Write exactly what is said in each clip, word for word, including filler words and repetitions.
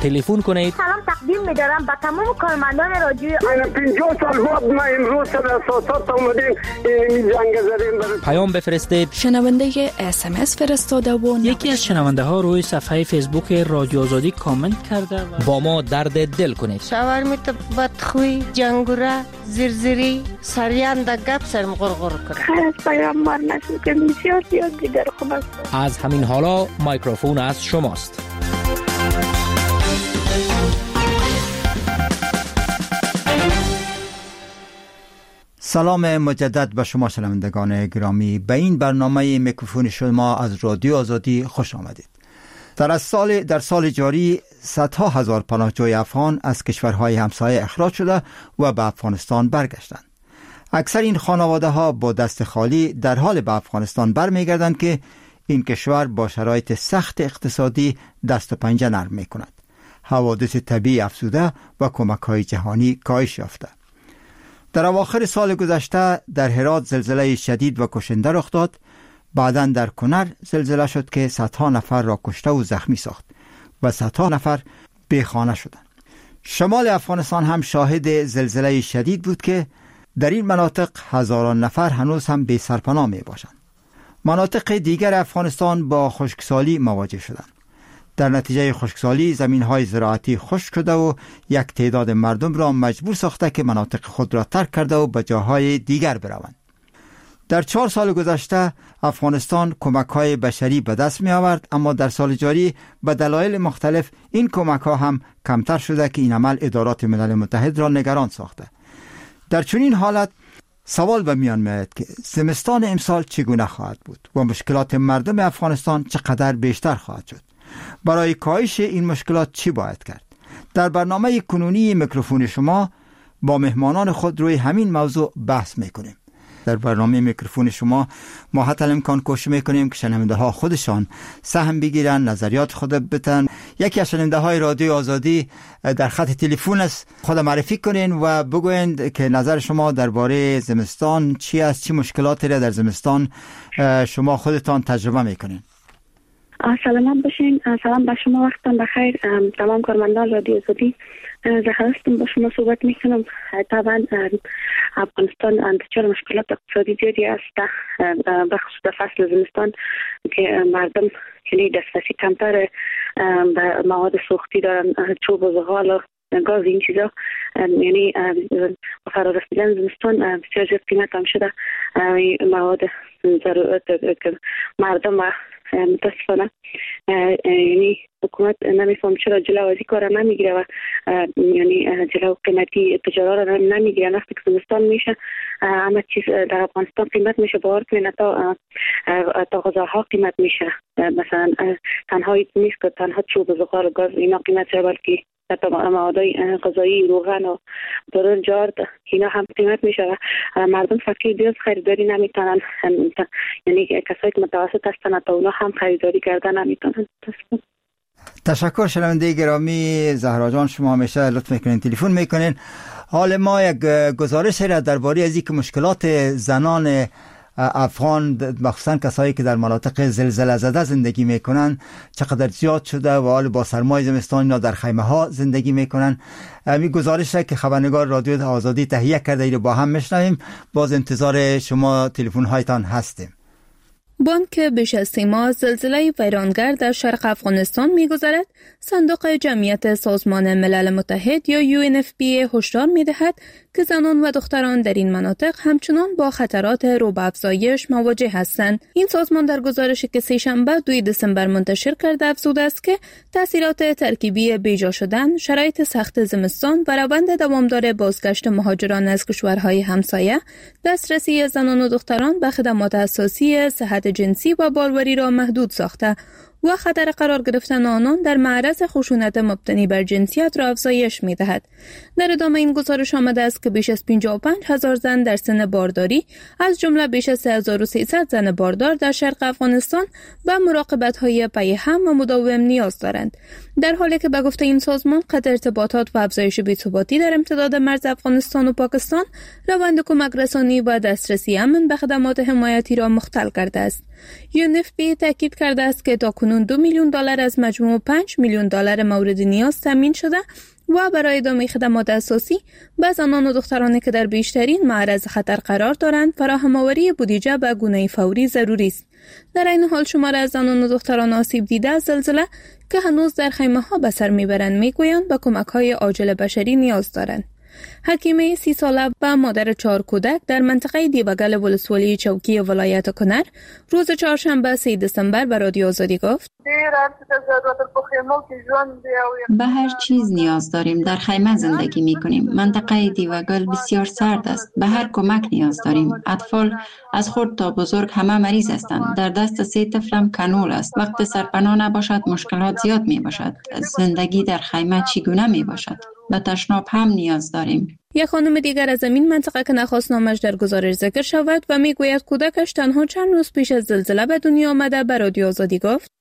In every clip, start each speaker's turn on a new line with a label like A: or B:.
A: تلفن کنید.
B: سلام تقدیم می‌دارم به تمام کارمندان رادیو.
C: من پنجاه سال بعد ما امروز سر اساسات اومدیم این جنگ زدیم.
A: پیام بفرستید.
D: شنونده اس ام اس فرستاده و
E: یکی از شنونده ها روی صفحه فیسبوک رادیو آزادی کامنت کرده و
A: با ما درد دل کنید.
F: شاورمیت بدخوی، جنگوره، زرزری، سریان دا گپ سرم غرغر کنه.
G: خیر از پیامبر نشد که بسیار زیاد دیگر خوب است.
A: از همین حالا میکروفون از شماست.
H: سلام مجدد به شما شنوندگان گرامی. به این برنامه میکروفون شما از رادیو آزادی خوش آمدید. در سال در سال جاری صدها هزار پناهجوی افغان از کشورهای همسایه اخراج شده و به افغانستان برگشتند. اکثر این خانواده ها با دست خالی در حال به افغانستان برمیگردند که این کشور با شرایط سخت اقتصادی دست و پنجه نرم می کند. حوادث طبیعی افزوده و کمک‌های جهانی کاهش یافته. در اواخر سال گذشته در هرات زلزله شدید و کشنده رخ داد. بعداً در کنر زلزله شد که صدها نفر را کشته و زخمی ساخت و صدها نفر بیخانه شدند. شمال افغانستان هم شاهد زلزله شدید بود که در این مناطق هزاران نفر هنوز هم بی سرپناه می باشند. مناطق دیگر افغانستان با خشکسالی مواجه شدند. در نتیجه خشکسالی زمین‌های زراعتی خشک شده و یک تعداد مردم را مجبور ساخته که مناطق خود را ترک کرده و به جاهای دیگر بروند. در چهار سال گذشته افغانستان کمک‌های بشری به دست می آورد، اما در سال جاری به دلایل مختلف این کمک‌ها هم کمتر شده که این عمل ادارات ملل متحد را نگران ساخته. در چنین حالت سوال به میان میاد که زمستان امسال چگونه خواهد بود و مشکلات مردم افغانستان چقدر بیشتر خواهد شد. برای کاهش این مشکلات چی باید کرد؟ در برنامه کنونی میکروفون شما با مهمانان خود روی همین موضوع بحث میکنیم. در برنامه میکروفون شما ما حتی امکان کوشش میکنیم که شنونده ها خودشان سهم بگیرن، نظریات خود بتن. یکی از شنونده های رادیو آزادی در خط تلفن است. خود معرفی کنین و بگوین که نظر شما درباره زمستان چی است، چی مشکلاتی را در زمستان شما خودتان تجربه میکنین.
G: سلامت باشین. سلام به شما، وقتتان بخیر. تمام کارمندان رادیو آزادی. زخرستم با شما صحبت میکنم. طبعا افغانستان دچار مشکلات اقتصادی زیادی است، بخصوص در فصل زمستان که مردم یعنی دسترسی کمتر به مواد سوختی دارن، چوب و زغال و گاز این چیزا، یعنی با فرا رسیدن زمستان بسیار زیاد قیمت هم شده مواد ضرورت که مردم و متاسفانه یعنی حکومت نمیفهم چرا جلو از این کار نمیگیره و یعنی جلو قیمتی تجارت را نمیگیره. وقتی که زمستان میشه همه چیز در افغانستان قیمت میشه، باور کنید تا تا غذاها قیمت میشه. مثلا تنها نیست که تنها چوب و زغال و گاز اینا قیمت شه، بلکه حتی موادهای غذایی، روغن و برون جارد اینا هم قیمت میشه و مردم فقیر بیاز خریداری نمیتونن، یعنی کسایی که متوسط هستن تا اونا هم خریداری کردن نمیتونن.
H: تشکر شنونده گرامی. زهرا جان شما همیشه لطف میکنین تلفن میکنین. حال ما یک گزارش را درباره از اینکه مشکلات زنان افغان مخصوصا کسایی که در مناطق زلزله زده زندگی میکنن چقدر زیاد شده و حال با سرمای زمستان اینا در خیمه ها زندگی میکنن. همین گزارش که خبرنگار رادیو آزادی تهیه کرده ای رو با هم میشنویم. باز انتظار شما تلفن هایتان هستیم.
D: بانک بیش از سی ماه زلزله ویرانگر در شرق افغانستان می‌گذرد، صندوق جمعیت سازمان ملل متحد یا یو ان اف پی هشدار می‌دهد که زنان و دختران در این مناطق همچنان با خطرات رو به افزایش مواجه هستند. این سازمان در گزارشی که سه‌شنبه دوم دسامبر منتشر کرده افزوده است که تأثیرات ترکیبی بیجا شدن، شرایط سخت زمستان و روند دوامدار بازگشت مهاجران از کشورهای همسایه، دسترسی زنان و دختران به خدمات اساسی صحت جنسی و باروری را محدود ساخته و خطر قرار گرفتن آنان در معرض خشونت مبتنی بر جنسیت را افزایش می‌دهد. در ادامه این گزارش آمده است که بیش از پنجاه و پنج هزار زن در سن بارداری از جمله بیش از سه هزار و سیصد زن باردار در شرق افغانستان به مراقبت‌های پیهم و مداوم نیاز دارند، در حالی که به گفته این سازمان قطع ارتباطات و افزایش بی‌ثباتی در امتداد مرز افغانستان و پاکستان روند کمک رسانی و دسترسی امن به خدمات حمایتی را مختل کرده است. یو ان اف پی تاکید کرده است که تاکنون دو میلیون دلار از مجموع پنج میلیون دلار مورد نیاز تامین شده و برای ادامه خدمات اساسی به زنان و دخترانی که در بیشترین معرض خطر قرار دارند فراهم‌آوری بودجه به گونه فوری ضروری است. در این حال شمار از زنان و دختران آسیب دیده از زلزله که هنوز در خیمه‌ها به سر میبرند میگویند به کمک‌های عاجل بشری نیاز دارند. حکیمه سی ساله و مادر چهار کودک در منطقه دیبگل ولسوالی چوکی ولایت کنر روز چهارشنبه سه دسامبر به رادیو آزادی گفت:
I: به هر چیز نیاز داریم. در خیمه زندگی می کنیم. منطقه دیوگل بسیار سرد است. به هر کمک نیاز داریم. اطفال از خرد تا بزرگ همه مریض هستند. در دست سه طفلم کانول است. وقت سرپناه نباشد مشکلات زیاد می باشد. زندگی در خیمه چگونه می باشد؟ به تشناب هم نیاز داریم.
D: یک خانم دیگر از این منطقه که نخواست نامش در گزارش ذکر شود و میگوید کودکش تنها چند روز پیش از زلزله به دنیا آمده به رادیو آزادی گفت: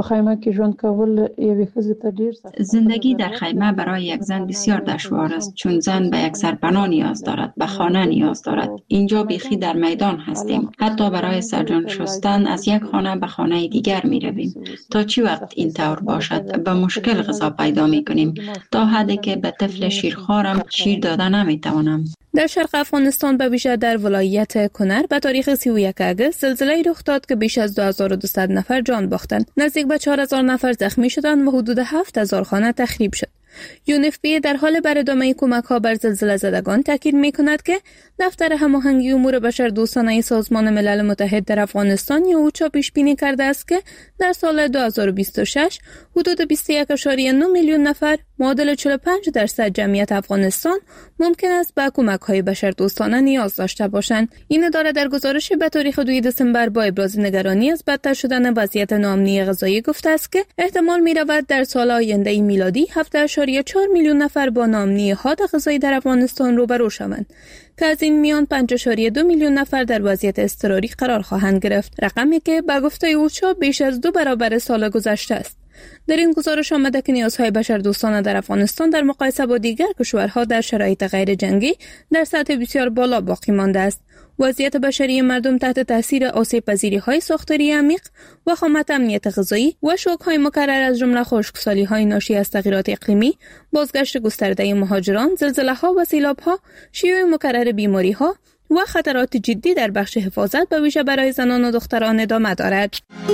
I: زندگی در خیمه برای یک زن بسیار دشوار است، چون زن به یک سرپناه نیاز دارد، به خانه نیاز دارد. اینجا بیخی در میدان هستیم. حتی برای سرجان شستن از یک خانه به خانه دیگر می رویم. تا چی وقت این طور باشد؟ به مشکل غذا پیدا می کنیم، تا حدی که به طفل شیرخوارم شیر داده نمی توانم.
D: در شرق افغانستان به ویژه در ولایت کنر به تاریخ سی و یک اگست زلزله رخ داد که بیش از دو هزار و دویست نفر جان باختند. نزدیک به چهار هزار نفر زخمی شدند و حدود هفت هزار خانه تخریب شد. یو ان اف پی در حال بر ادامه کمک‌ها بر زلزله زدگان تاکید می‌کند که دفتر هماهنگی امور بشردوستانه سازمان ملل متحد در افغانستان یا اوچا پیش بینی کرده است که در سال دو هزار و بیست و شش حدود بیست و یک ممیز نه میلیون نفر معادل چهل و پنج درصد جمعیت افغانستان ممکن است به کمک‌های بشردوستانه نیاز داشته باشند. این اداره در گزارشی به تاریخ دو دسامبر با ابراز نگرانی از بدتر شدن وضعیت ناامنی غذایی گفته است که احتمال می‌رود در سال آینده میلادی هفت ممیز چهار میلیون نفر با ناامنی حاد غذایی در افغانستان روبرو شوند که از این میان پنج ممیز دو میلیون نفر در وضعیت اضطراری قرار خواهند گرفت، رقمی که به گفته اوچا بیش از دو برابر سال گذشته است. در این گزارش آمده که نیازهای بشردوستانه در افغانستان در مقایسه با دیگر کشورها در شرایط غیر جنگی در سطح بسیار بالا باقی مانده است. وضعیت بشری مردم تحت تاثیر آسیب‌پذیری‌های ساختاری عمیق، وخامت امنیت غذایی و شوک‌های مکرر از جمله خشکسالی‌های ناشی از تغییرات اقلیمی، بازگشت گسترده مهاجران، زلزله‌ها و سیلاب‌ها، شیوع مکرر بیماری‌ها و خطرات جدی در بخش حفاظت به ویژه برای زنان و دختران ادامه دارد.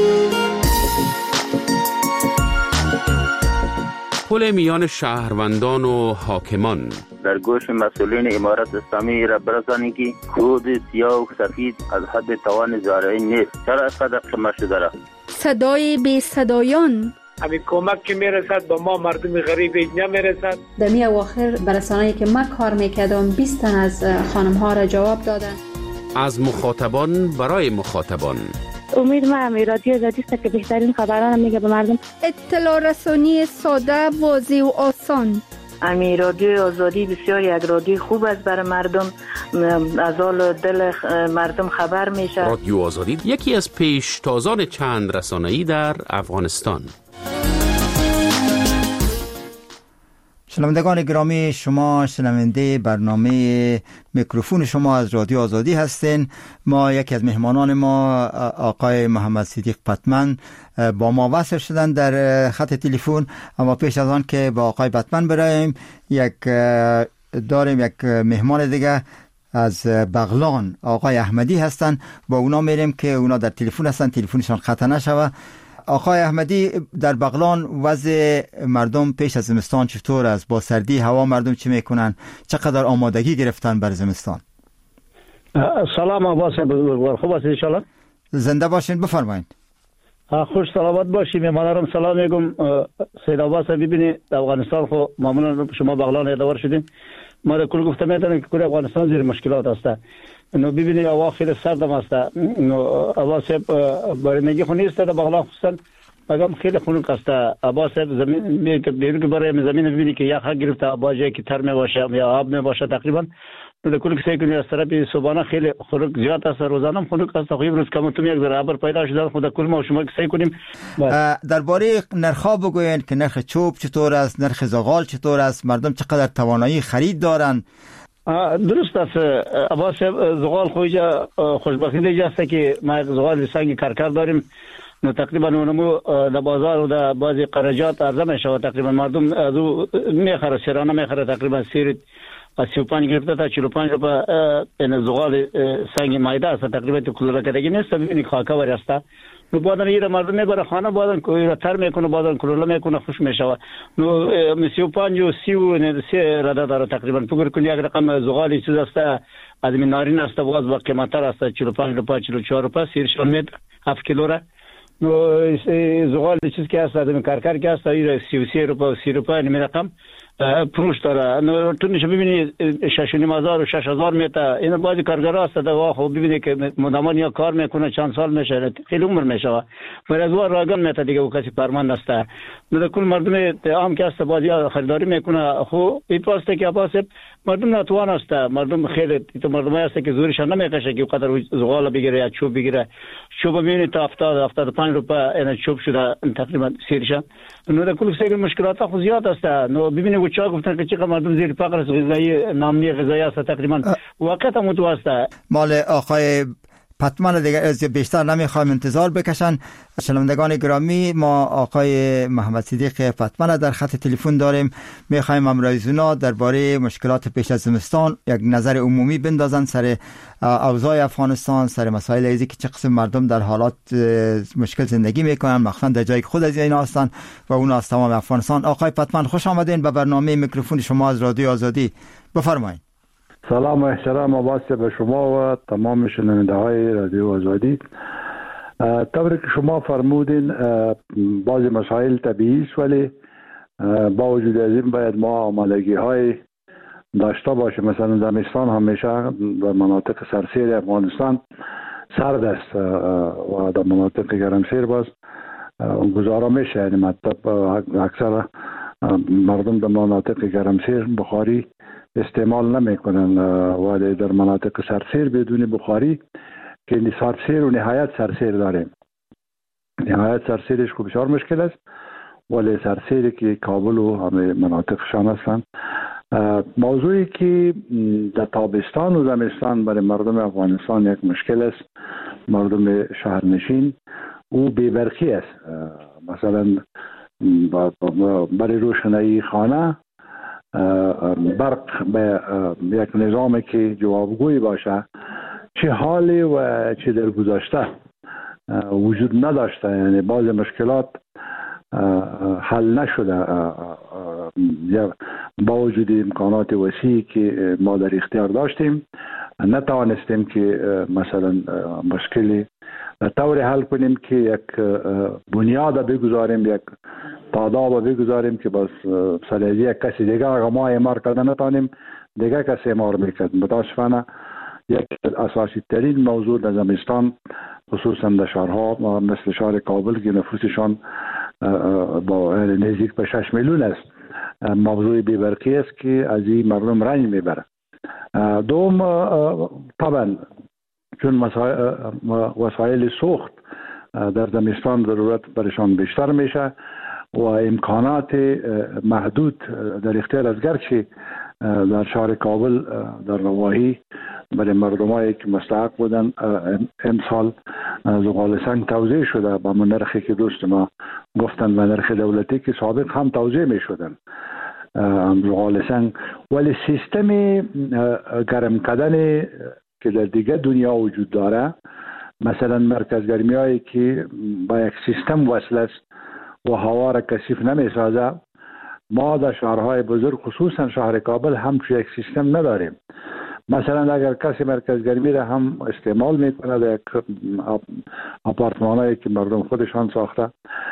J: پل میان شهروندان و حاکمان
K: در گوش مسئولین امارت اسلامی را برسانید که کود سیاه و سفید از حد توان زارعی نیست. چرا اینقدر قمه شده را؟
L: صدای بی صدایان
M: همین کمک که میرسد به ما مردم غریب اینجا میرسد.
N: در می اواخر برسانه‌ای که من کار میکردم بیست تن از خانم ها را جواب دادن.
J: از مخاطبان برای مخاطبان.
B: امید ما هم رادیو آزادی است که بهترین خبران میگه به مردم.
L: اطلاع رسانی ساده، واضح و آسان.
O: امی رادیو آزادی بسیار یک رادیو خوب است برای مردم، از حال دل مردم خبر میشه.
J: رادیو آزادی یکی از پیشتازان چند رسانه‌ای در افغانستان.
H: شنوندگان گرامی، شما شنونده برنامه میکروفون شما از رادیو آزادی هستین. ما یکی از مهمانان ما آقای محمد صدیق پتمن با ما وصل شدن در خط تلفن، اما پیش از آن که با آقای پتمن برایم یک داریم یک مهمان دیگه از بغلان، آقای احمدی هستن. با اونا میریم که اونا در تلفن هستن، تلفنشان قطع نشوه. آقای احمدی، در بغلان وضع مردم پیش از زمستان چطور است؟ با سردی هوا مردم چی میکنن؟ چقدر آمادگی گرفتن برای زمستان؟
P: سلام عباس بزرگوار، خوب است انشالله؟
H: زنده باشین، بفرمایید.
P: خوش سلامت باشیم. مادرم سلام میگم. سید عباس ببینید افغانستان خو معمولا شما بغلان ادوار شدین، ما در کل گفته میدونم که کل افغانستان زیر مشکلات است. نو ببینید هوا خیلی سردم است. نو عباس بارندگی خو نیست در بغلان، خصوصا مگم خیلی خنک است. عباس زمین میگه که برای زمین ببینید که یخ گرفته، با جایی که تر می باشه یا آب می باشه تقریبا. در کل کسی که از طرف صبحانه خیلی خنک زیاد است، روزانه هم خنک است. خیلی روز کم تو یک ذره ابر پیدا شده. خود کل ما شما که سعی کنیم
H: درباره نرخ‌ها بگوین که نرخ چوب چطور است، نرخ زغال چطور است، مردم چقدر توانایی خرید دارن
P: درست است عباس زغال خویجا خوشبختی دیگه است که ما زغال سنگ کرکر داریم. نو تقریبا اونمو در بازار و در بعضی قرجات عرضه میشه و تقریبا مردم از او میخره، سرانه میخره. تقریبا سیر از سی و پنج گرفته تا چهل و پنج روپه این زغال سنگ مایده است. تقریبا تو کلوره کدگی نیست، ببینید خاکه وری است. نو بعدن ایره مردم میبره خانه، بعدن کویره تر میکنه، بعدن کلوله میکنه، خوش میشه. نو سی و پنج و سی و سی رده داره تقریبا. فکر کنید یک رقم زغال چیز است از این نارین است، باز با قیمتر است. چهل و پنج روپه چهل و چهار روپه سیرشان مید هفت کیلو را. نو زغال چیز که است از کرکر که است ایره سی و سی روپه و سی روپه این رقم فروش داره. نو تو نشه ببینید شش و نیم هزار و شش هزار میته. این بعضی کارگرها است دوا خب ببینید که مدام یا کار میکنه، چند سال میشه، خیلی عمر میشه. ولی از وار راگان میته دیگه، و کسی پرمند است. نو کل مردم عام که است بعضی خریداری میکنه. خب این پاسته که عباس مردم نتوان است، مردم خیلی تو مردم است که زورشان نمیکشه که قدر زغال بگیره یا چوب بگیره. چوب میبینید تا هفتاد هفتاد و پنج روپه این چوب شده تقریبا سیرشان. نو کل سری مشکلات خو زیاد است. نو ببینید چا گفتن که چقدر مردم زیر فقر است، غذایی نامی غذایی است تقریبا وقت هم تو است.
H: مال آقای پتمن دیگه از بیشتر نمیخوایم انتظار بکشن. شنوندگان گرامی، ما آقای محمد صدیق پتمن در خط تلفن داریم. میخوایم امروزونا درباره مشکلات پیش از زمستان یک نظر عمومی بندازن سر اوضاع افغانستان، سر مسائل ایزی که چه قسم مردم در حالات مشکل زندگی میکنن، مخصوصا در جایی که خود از اینا هستن و اون از تمام افغانستان. آقای پتمن خوش آمدین به برنامه میکروفون شما از رادیو آزادی. بفرمایید.
Q: سلام و احترام عباس به شما و تمام شنونده های رادیو آزادی. طوری که شما فرمودین بعضی مسائل طبیعی است، ولی با وجود از این باید ما آمادگی های داشته باشیم. مثلا زمستان همیشه در مناطق سرسیر افغانستان سرد است و در مناطق گرمسیر باز گزارا میشه. یعنی مطلب اکثر مردم در مناطق گرمسیر بخاری استعمال نمی کنن، ولی در مناطق سرسیر بدون بخاری که سرسیر و نهایت سرسیر داریم. نهایت سرسیرش خوب بسیار مشکل است، ولی سرسیری که کابل و همه مناطقشان هستند. موضوعی که در تابستان و زمستان برای مردم افغانستان یک مشکل است، مردم شهرنشین او بی‌برقی است. مثلا برای روشنایی خانه برق به یک نظامی که جوابگوی باشه، چه حالی و چه در گذشته وجود نداشته. یعنی بعض مشکلات حل نشده با وجود امکانات وسیعی که ما در اختیار داشتیم. نتوانستیم که مثلا مشکلی طوری حل کنیم که یک بنیاد بگذاریم، یک تاداب بگذاریم که بس سلیزی یک کسی دیگه اگر ما امار کرده نتانیم دیگه کسی امار میکرد. متاسفانه یک اساسی ترین موضوع در زمستان خصوصا در شهرها مثل شهر کابل که نفوسشان با نزدیک به شش میلیون است، موضوع بی‌برقی است که از این مردم رنج میبره. دوم طبعا چون وسایل سوخت در زمستان ضرورت برشان بیشتر میشه و امکانات محدود در اختیار از گرچه در شهر کابل در نواحی برای مردمایی که مستحق بودن امسال زغال سنگ توزیع شده با نرخی که دوست ما گفتن و نرخ دولتی که سابق هم توزیع می شدن زغال سنگ. ولی سیستم گرم کردن که در دیگه دنیا وجود داره، مثلا مرکز گرمی هایی که با یک سیستم وصل است و هوا را کثیف نمی سازه، ما در شهرهای بزرگ خصوصا شهر کابل هم یک سیستم نداریم. مثلا اگر کسی مرکز گرمی را هم استعمال میکنه در یک آپارتمان هایی که مردم خودشان ساخته،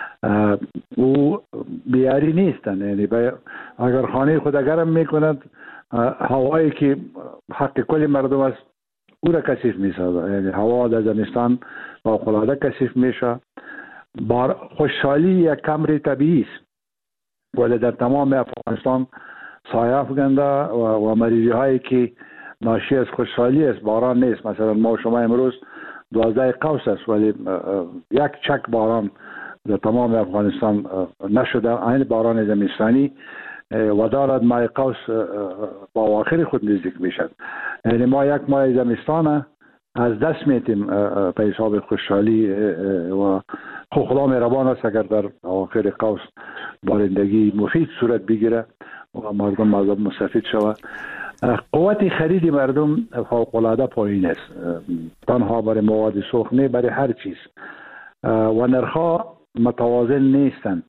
Q: او بیاری نیستن. یعنی اگر خانه خود گرم میکند، هوایی که حق کل مردم است او را کثیف میسازه. یعنی هوا در زمستان با العاده کثیف میشه. بار خوشحالی یک کمر طبیعی است، ولی در تمام افغانستان سایه افکنده و, و مریضی هایی که ناشی از خوشحالی است باران نیست. مثلا ما شما امروز دوازده قوس است ولی یک چک باران در تمام افغانستان نشده. این باران زمستانی و دارد ماه قوس با اواخر خود نزدیک میشد. یعنی ما یک ماه زمستان از دست میتیم به حساب خوشحالی و خدا مهربان است اگر در اواخر قوس بارندگی مفید صورت بگیره و مردم مردم مستفید شود. قوت خرید مردم فوق العاده پایین است، تنها برای مواد سوخت نه، برای هر چیز، و نرخ‌ها متوازن نیستند.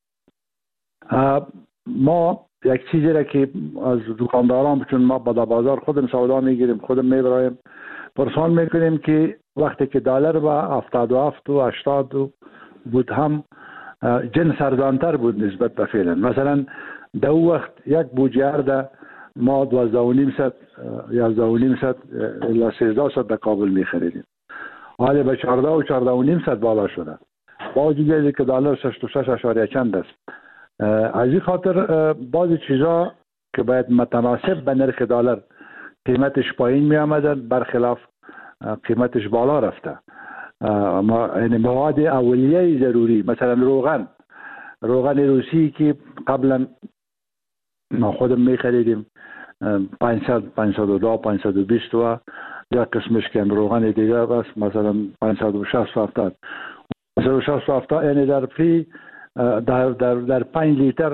Q: ما یک چیزی را که از دکانداران، چون ما با بازار خودم سودا میگیریم، خودم میبرایم، پرسان میکنیم که وقتی که دلار با هفتاد و هفت و هشتاد بود هم جنس ارزانتر بود نسبت به فعلا. مثلا در او وقت یک بوجهر ما دوازده و نیم ست یازده و نیم ست الا سیزده ست در کابل میخریدیم، حالا به چهارده و چهارده و نیم ست بالا شده، با وجود که دلار شصت و شش اشاریه چند است. از این خاطر بعضی چیزا که باید متناسب به نرخ دلار قیمتش پایین می آمدن، برخلاف قیمتش بالا رفته. ما یعنی مواد اولیه ضروری، مثلا روغن روغن روسی که قبلا ما خودم می خریدیم پانصد پانصد و دو پانصد و بیست و یا قسمش که روغن دیگه بس مثلا پانصد و شصت و هفتاد پانصد و شصت و هفتاد، یعنی در فی در در در پنج لیتر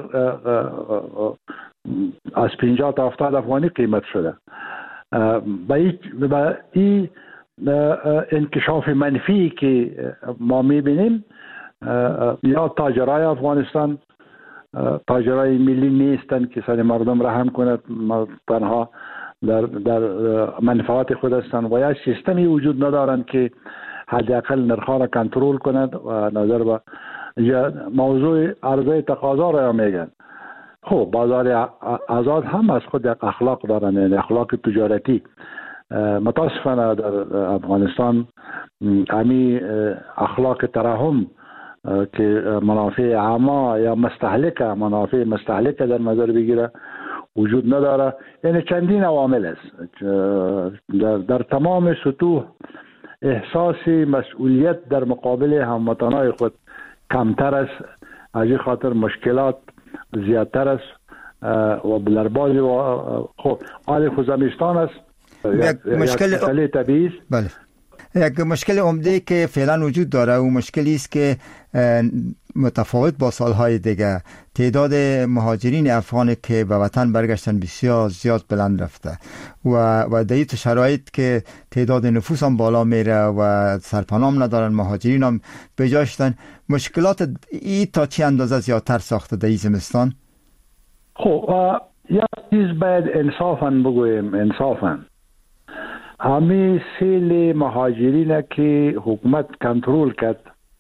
Q: از پنجاه تا هفتاد افغانی قیمت شده. با این انکشاف منفی که ما میبینیم، یا تاجرای افغانستان تاجرای ملی نیستن که سر مردم رحم کند، تنها در در منفعت خود هستند، و یا سیستمی وجود ندارند که حداقل نرخ‌ها را کنترل کند و نظر به موضوع عرضه تقاضا را میگن. خب بازار آزاد هم از خود یک اخلاق دارن، یعنی اخلاق تجارتی. متاسفانه در افغانستان امی اخلاق ترحم که منافع عامه یا مستهلکه منافع مستهلکه در نظر بگیره وجود نداره. یعنی چندین عوامل است در, در تمام سطوح احساس مسئولیت در مقابل هموطنان خود کمتر است، از این خاطر مشکلات زیادتر است و در بعضی و خب حال خوزمستان است
H: یک مشکل
Q: طبیعی است.
H: بله، یک مشکل عمده که فعلا وجود داره و مشکلی است که متفاوت با سالهای دیگه تعداد مهاجرین افغان که به وطن برگشتن بسیار زیاد بلند رفته و و در این شرایط که تعداد نفوس هم بالا میره و سرپناه ندارن، مهاجرین هم بجاشتن، مشکلات ای تا چه اندازه زیادتر ساخته در این زمستان؟
Q: خب یک چیز باید انصافاً بگویم، انصافاً همه سیل مهاجرین که حکومت کنترل کرد،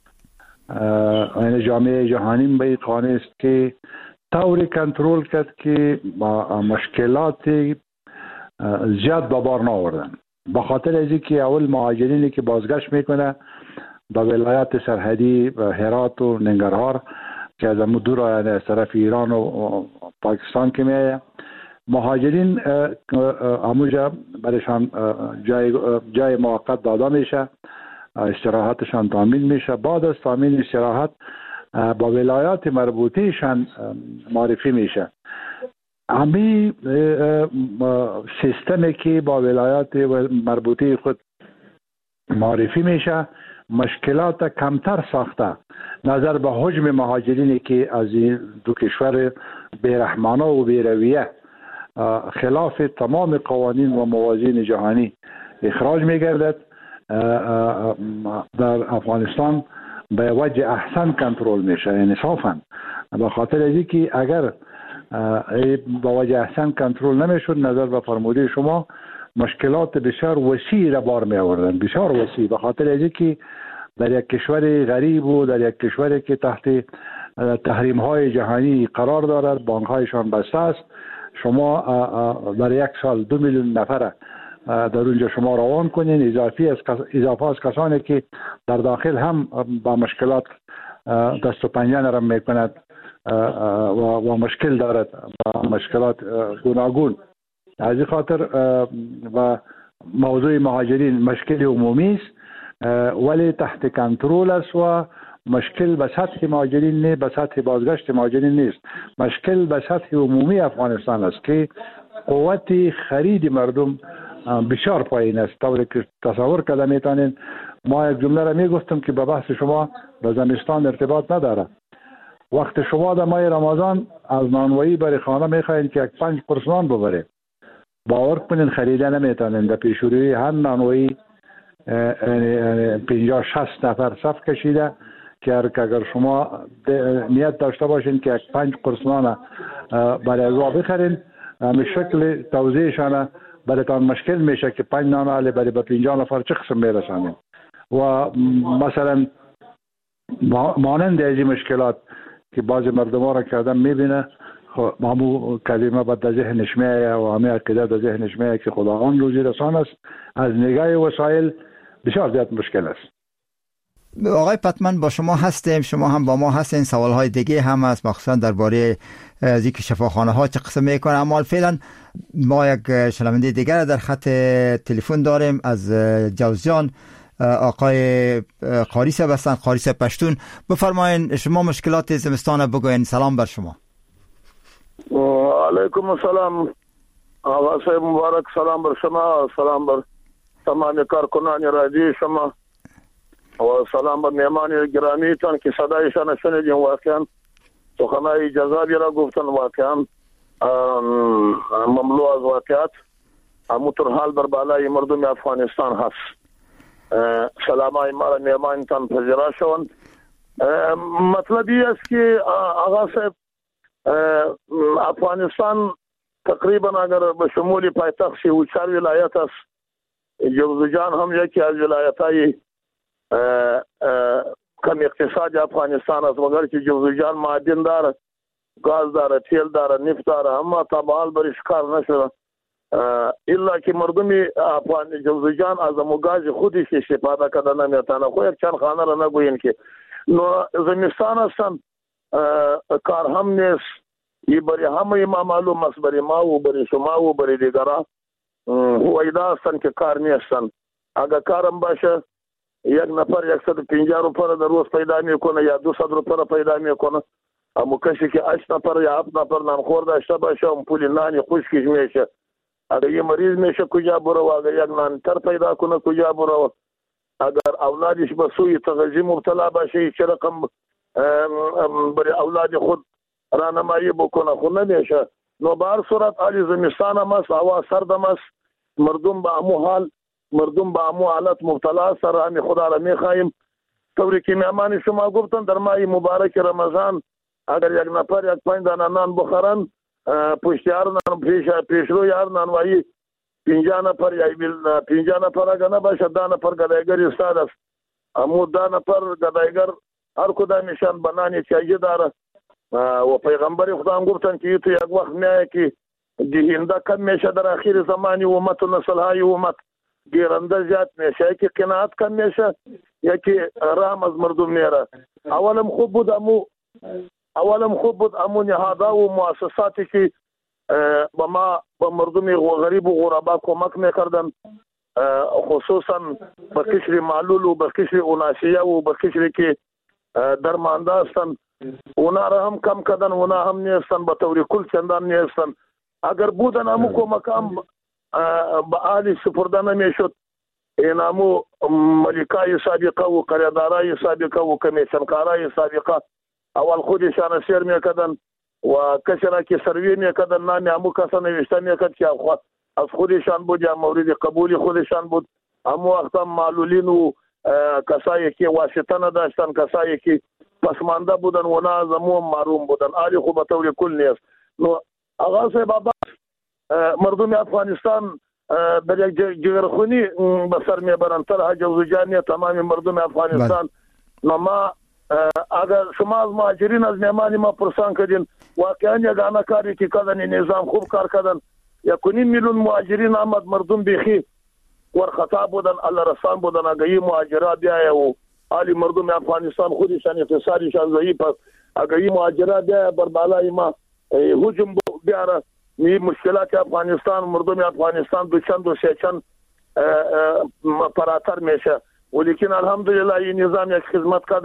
Q: یعنی جامعه جهانی به این قانع است که طوری کنترل کرد که مشکلات زیاد به بار نآوردن. به خاطر از اینکه اول مهاجرینی که بازگشت میکنه به ولایات سرحدی و هرات و ننگرهار که از امو دور یعنی از طرف ایران و پاکستان که میایه، مهاجرین اموجا برایشان جای جای موقت داده میشه، استراحتشان تامین میشه. بعد از تامین استراحت با ولایات مربوطهشان معرفی میشه. همین سیستمی که با ولایات مربوطه خود معرفی میشه مشکلات کمتر ساخته نظر به حجم مهاجرینی که از این دو کشور بیرحمانه و بیرویه خلاف تمام قوانین و موازین جهانی اخراج میگردد. در افغانستان به وجه احسن کنترل میشه، یعنی صافا به خاطر از اینکه اگر به وجه احسن کنترل نمیشد، نظر به فرموده شما مشکلات بسیار وسیع را بار می آوردن، بسیار وسیع، به خاطر از اینکه در یک کشور غریب و در یک کشوری که تحت تحریم های جهانی قرار دارد، بانک هایشان بسته است، شما در یک سال دو میلیون نفر در اونجا شما روان کنین، اضافی از اضافه از کسانی که در داخل هم با مشکلات دست و پنجه نرم میکند و, و مشکل دارد، با مشکلات گوناگون. از این خاطر و موضوع مهاجرین مشکل عمومی است ولی تحت کنترل است و مشکل به سطح مهاجرین نه، به سطح بازگشت مهاجرین نیست. مشکل به سطح عمومی افغانستان است که قوت خرید مردم بسیار پایین است. طوری که تصور کرده میتونین، ما یک جمله را میگفتم که به بحث شما به زمستان ارتباط نداره. وقت شما در ماه رمضان از نانوایی برای خانه میخواین که یک پنج قرص نان ببره، باور کنین خریده نمیتونین. در پیشروی هر نانوایی پنجاه شصت نفر صف کشیده که اگر شما نیت داشته باشین که یک پنج قرص نان برای ازوا بخرین، همین شکل توزیعشان برایتان مشکل میشه که پنج نان علی برای به پنجاه نفر چه قسم میرسانین. و مثلا مانند از این مشکلات که بعضی مردم ها را کردن میبینه، همون کلمه به در ذهنش میایه و همه عقیده در ذهنش میایه که خداوند روزی رسان است. از نگاه وسایل بسیار زیاد مشکل است.
H: آقای پتمن با شما هستیم، شما هم با ما هستین. سوال های دیگه هم هست، مخصوصا درباره از اینکه شفاخانه ها چه قسم میکنه. اما فعلا ما یک شنونده دیگر در خط تلفن داریم از جوزجان، آقای قاریس بستن، قاریس پشتون. بفرمایین شما مشکلات زمستان بگوین. سلام بر شما.
R: علیکم السلام آقا صاحب، مبارک. سلام بر شما، سلام بر تمام کارکنان رادیو شما و سلام بر مهمان گرامی تان که صدایشان شنیدیم. واقعا سخنهای جذابی را گفتن، واقعا مملو از واقعات. همونطور حال بر بالای مردم افغانستان هست. سلامای ما را مهمان تان پذیرا شوند. مطلبی است که آقا صاحب افغانستان تقریبا اگر به شمول پایتخت سی و چهار ولایت است، جوزجان هم یکی از ولایت‌های کم اقتصاد افغانستان است، مگر که جوزجان معدن داره، گاز داره، تیل داره، نفت داره، اما تابال برش کار نشده. الا که مردمی افغان جوزجان از مگاز خودش استفاده کرده نمیتونه. خو یک چند خانه را نگوین که نو زمستان هستن کار هم نیست. ای بری همه ما معلوم است، بری ما و بری شما و بری دیگرا هویدا هستن که کار نیستن. اگر کارم باشه یک نفر صد و پنجاه روپیه در روز پیدا میکنه یا دویست روپیه پیدا میکنه. اما کسی که هشت نفر یا هفت نفر نانخور داشته باشه اون پول نانی خشکش میشه. اگر یه مریض میشه کجا برو، اگر یک نانتر پیدا کنه کجا برو، اگر اولادش به سوی تغذیه مبتلا باشه چه رقم برای اولاد خود راهنمایی بکنه، خود نمیشه. نو به هر صورت حال زمستان هم است، هوا سرد هم است، مردم به امو حال مردم به امو حالت مبتلا است. رحم خدا را میخواهیم. طوری که مهمان شما گفتن در ماه مبارک رمضان اگر یک نفر یک پنج دانه نان بخورن، پشت هر نان پیش پیش روی هر نانوایی پنجاه نفر یا پنجاه نفر اگر نباشه ده نفر گدایگر استاد است. امو ده نفر گدایگر هر کدامشان بنانی چایی داره. و پیغمبر خدا هم گفتن که تو یک وقت میایه که دهنده کم میشه در اخیر زمانی امت و نسل های امت گیرنده زیاد میشه، یکی قناعت کم میشه، یکی رحم از مردم میره. اولم خوب بود امو اولم خوب بود امو نهادها و مؤسساتی که با ما با مردم غریب و غربا کمک میکردن، خصوصا به کشور معلول و به کشور اوناسیه و به کشوری که درمانده هستن، اونا را هم کم کردن، اونا هم نیستن، به طور کل چندان نیستن. اگر بودن امو کمک هم به آلی سپرده نمیشد. این امو ملکای سابقه و قریدارای سابقه و کمیشنکارای سابقه اول خودشان سیر میکردن و کسی را که سروی میکردن نامی امو کسا نوشته میکرد که از خودشان بود یا مورد قبول خودشان بود. امو وقتا معلولین و کسایی که واسطه نداشتن، کسایی که پسمانده بودن اونا از امو محروم بودن. آلی خوب به طور کل نیست. نو آقا صاحب عباس، مردم افغانستان در یک جگرخونی به سر میبرن، تر جوزجانی تمام مردم افغانستان. نو ما اگر شما از مهاجرین از مهمانی ما پرسان کردین، واقعا یگانه کاری که کردن نظام خوب کار کردن. یکونی میلیون مهاجرین آمد، مردم بیخی ورخطا بودن، الله رسان بودن. اگر این مهاجرات بیایه و حالی مردم افغانستان خودشان اقتصادشان ضعیف است، اگر این مهاجرات بیایه بر بالای ما هجوم بیاره، این مشکلات افغانستان مردم افغانستان دو چند و سه چند فراتر میشه. ولیکن الحمدلله این نظام یک خدمت کردن.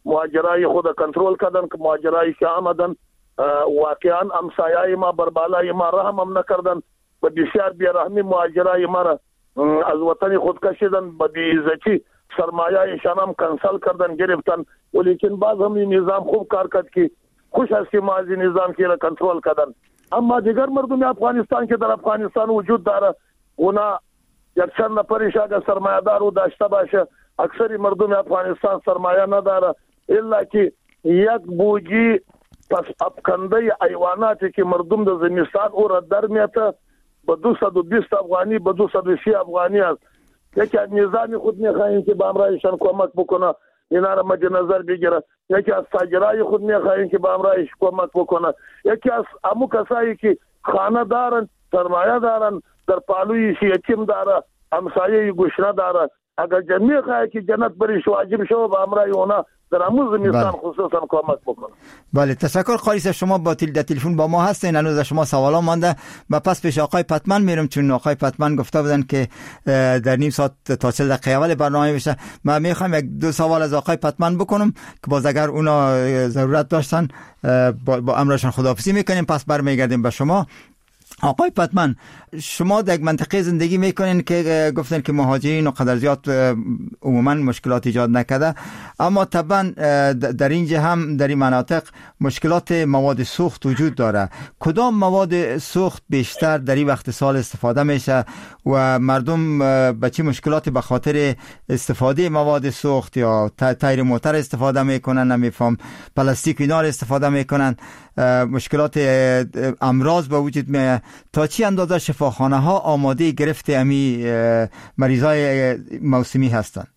R: مهاجرای خود کنترل کردن که مهاجرای که آمدن واقعا همسایه‌ای ما بر بالای ما رحم هم نکردن و بسیار بی‌رحمی مهاجرای ما را از وطن خود کشیدن، به بی‌عزتی سرمایه‌شان هم کنسل کردن گرفتن. ولیکن باز هم این نظام خوب کار کرد که خوش است که ما از این نظام که را کنترل کردن. اما دیگر مردم افغانستان که در افغانستان وجود داره اونا یک چند نفرش اگر سرمایه دار و داشته باشه، اکثر مردم افغانستان سرمایه نداره الا که یک بوجی پس افکنده ایواناتی که مردم در زمستان او را در میته به دویست و بیست افغانی به دویست و سی افغانی است. یکی از نظام خود میخواهیم که به امرایشان کمک بکنه، اینا را مد نظر بگیره. یکی از تاجرای خود میخواهیم که به امرایش کمک بکنه. یکی از امو کسایی که خانه دارن، سرمایه دارن، در پالوی یتیم داره، همسایه گشنه داره، اگر جمعی خواهی که جنت بریش واجب شو به امرای اونا در امو زمستان خصوصا کمک بکنه.
H: بله تشکر قاری صاحب، شما با تل تلفن با ما هستین. هنوز شما سوالا مانده. ما پس پیش آقای پتمن میرم چون آقای پتمن گفته بودن که در نیم ساعت تا چهل دقیقه اول برنامه بشه. ما میخوایم یک دو سوال از آقای پتمن بکنم که باز اگر اونا ضرورت داشتن با, با امرشان خداحافظی میکنیم، پس برمیگردیم به شما. آقای پتمن، شما در منطقه زندگی میکنین که گفتن که مهاجرین و قدر زیاد عموما مشکلات ایجاد نکرده، اما طبعا در اینجا هم در این مناطق مشکلات مواد سوخت وجود داره. کدام مواد سوخت بیشتر در این وقت سال استفاده میشه و مردم به چه مشکلاتی به خاطر استفاده مواد سوخت یا تایر موتر استفاده میکنن، نمیفهم پلاستیک اینا استفاده میکنن، مشکلات امراض به وجود میاد؟ تا چی اندازه شفاخانه ها آماده گرفت امی مریضای موسمی هستند؟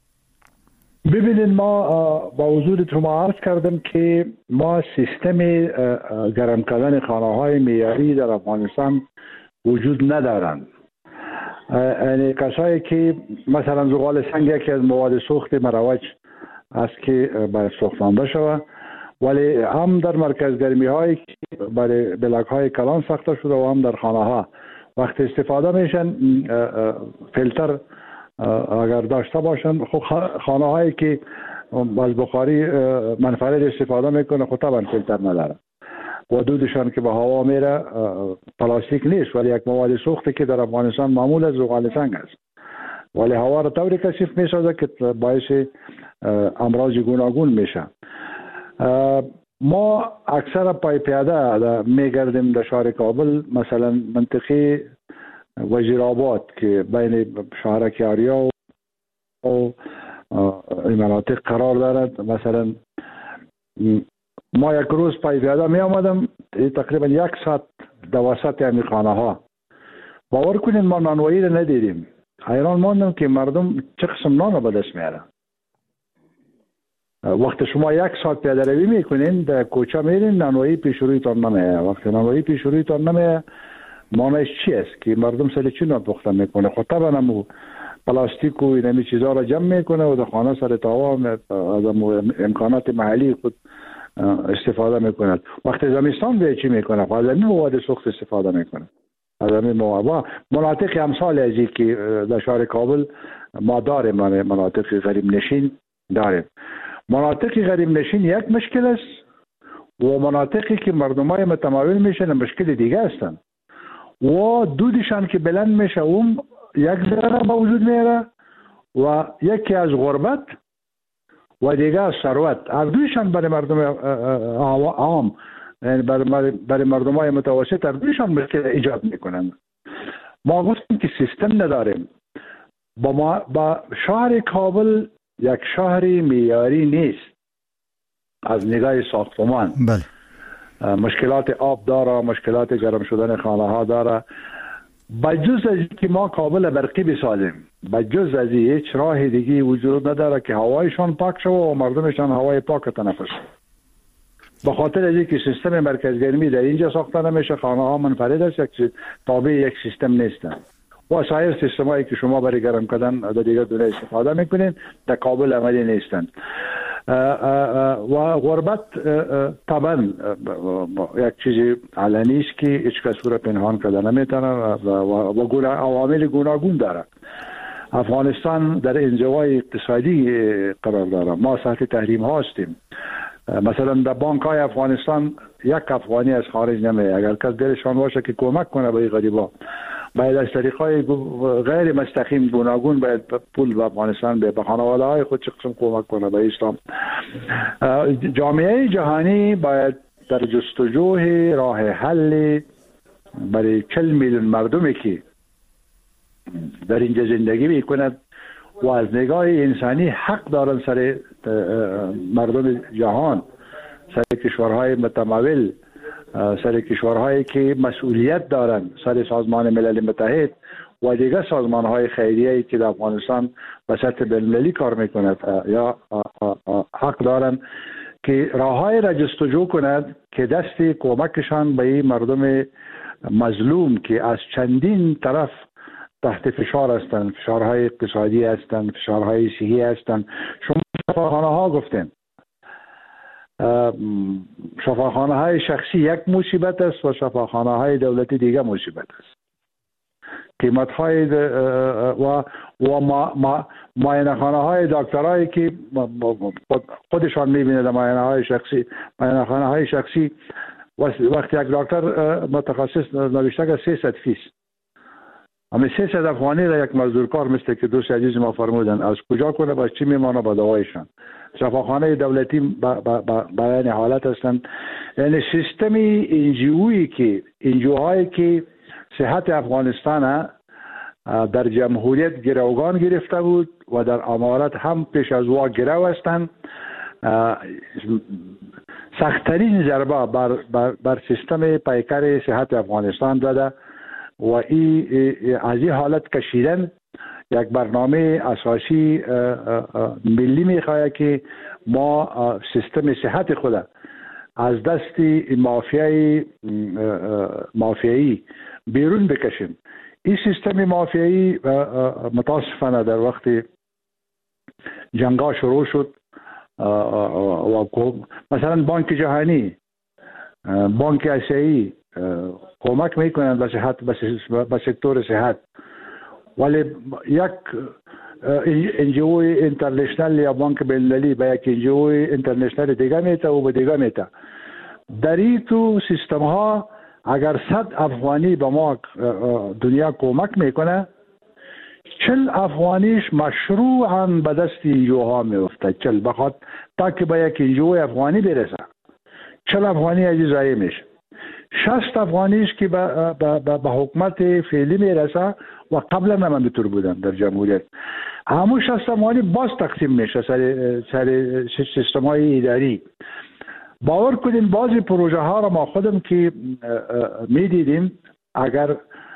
Q: ببینید ما با حضور شما عرض کردم که ما سیستم گرم کردن خانه های معیاری در افغانستان وجود ندارند. یعنی کسایی که مثلا زغال سنگ یکی از مواد سوخت مروج است که برای سوختانده شود، ولی هم در مرکز گرمی هایی که برای بلاک های کلان ساخته شده و هم در خانه ها وقتی استفاده میشن فیلتر اگر داشته باشن، خب خانه هایی که از بخاری منفرد استفاده میکنه خب طبعا فیلتر نداره و دودشان که به هوا میره پلاستیک نیست ولی یک مواد سوخته که در افغانستان معمول از زغال سنگ است، ولی هوا را طوری کثیف میسازه که باعث امراض گوناگون میشه. ما اکثر پای پیاده میگردیم در شهر کابل، مثلا منطقه وزیرآباد که بین شهر کیاریا و این مناطق قرار دارد. مثلا ما یک روز پای پیاده می آمدم تقریبا یک ساعت در وسط همین خانه ها. باور کنید ما نانوایی را ندیدیم. حیران ماندم که مردم چه قسم نان به دست میارن. وقتی شما یک ساعت پیاده روی میکنین در کوچه میرین نانوایی پیش رویتان نمیه. وقتی نانوایی پیش رویتان نمیه معنیش چی است که مردم سر چی نان پخته میکنه؟ خب طبعا همو پلاستیک و اینمی چیزا را جمع میکنه و در خانه سر تاوا از امکانات محلی خود استفاده میکنه. وقتی زمستان به چی میکنه؟ خب از این مواد سوخت استفاده میکنه. از این مواد مناطق امثال ازی که در شهر کابل ما داریم، مناطق غریب نشین داریم. مناطق غریب نشین یک مشکل است و مناطقی که مردمای متمول میشن مشکل دیگه هستن و دودشان که بلند میشه اون یک ذره با وجود میاره و یکی از غربت و دیگه از ثروت. هر دویشان برای مردم عام یعنی برای مردمای متوسط هر دویشان مشکل ایجاد میکنن. ما گفتیم که سیستم نداریم. با, ما با شهر کابل یک شهری معیاری نیست از نگاه ساختمان.
H: بله.
Q: مشکلات آب داره، مشکلات گرم شدن خانه ها داره. بجز از که ما کابل برقی بسازیم، بجز از هیچ راه دیگه وجود نداره که هوایشان پاک شو و مردمشان هوای پاک تنفس. به خاطر از اینکه سیستم مرکزگرمی در اینجا ساخته نمیشه، خانه ها منفرد است، یک تابع یک سیستم نیستن و سایر سیستمایی که شما برای گرم کردن در دیگر دنیا استفاده میکنین در کابل عملی نیستن. و غربت طبعا یک چیزی علنی است که هیچ کس را پنهان کرده نمیتونه و عوامل گوناگون داره. افغانستان در انزوای اقتصادی قرار داره. ما تحت تحریم هستیم. مثلا در بانک های افغانستان یک افغانی از خارج نمیه. اگر کس دلشان باشه که کمک کنه به غریبا، باید از طریقای غیر مستقیم گوناگون باید پول به افغانستان به خانواده های خود چه قسم کمک کنه به اسلام. جامعه جهانی باید در جستجوی راه حل برای چهل میلیون مردمی که در اینجا زندگی میکنند و از نگاه انسانی حق دارن سر مردم جهان، سر کشورهای متمول، سر کشورهایی که مسئولیت دارن، سر سازمان ملل متحد و دیگر سازمانهای خیریه‌ای که در افغانستان به سطح بین‌المللی کار میکند، یا حق دارن که راههای را جستجو کند که دست کمکشان به این مردم مظلوم که از چندین طرف تحت فشار هستند، فشارهای اقتصادی هستند، فشارهای صحی هستند. شما شفاخانه ها گفتین، شفاخانه های شخصی یک مصیبت است و شفاخانه های دولتی دیگر مصیبت است. قیمت های و و ما ما معاینه خانه های دکترایی که خودشان میبینه در معاینه های شخصی، معاینه خانه های شخصی وقتی یک دکتر متخصص نوشته که سیصد فیصد، اما سیصد افغانی را یک مزدور کار مثل که دوست عزیز ما فرمودن از کجا کنه با چی میمانه با دوایشان. شفاخانه دولتی بیان حالت هستند. یعنی سیستم انجیویی که انجیوهایی که صحت افغانستان در جمهوریت گروگان گرفته بود و در امارت هم پیش از وا گرو هستند، سخت‌ترین ضربه بر, بر, بر سیستم پیکر صحت افغانستان داده و ای از این حالت کشیدن یک برنامه اساسی ملی میخواهد که ما سیستم صحت خود از دست مافیایی مافیایی بیرون بکشیم. این سیستم مافیایی متاسفانه در وقت جنگا شروع شد و مثلا بانک جهانی، بانک آسیایی کمک میکنند به صحت، به سکتور صحت، ولی یک انجیو اینترنشنال یا بانک بین‌المللی به یک انجیو اینترنشنال دیگه میته و به دیگه میته. در این تو سیستم ها اگر صد افغانی به ما دنیا کمک میکنه، چل افغانیش مشروعاً به دست انجیوها میفته. چل بخواد تا که به یک انجیو افغانی برسه، چل افغانی از ضایع میشه. شصت افغانیش که به حکومت فعلی میرسه و قبلا هم همینطور بودن در جمهوریت، همون شصت افغانی باز تقسیم میشه سر سر سیستم های اداری. باور کنین بعضی پروژه ها را ما خودم که میدیدیم اگر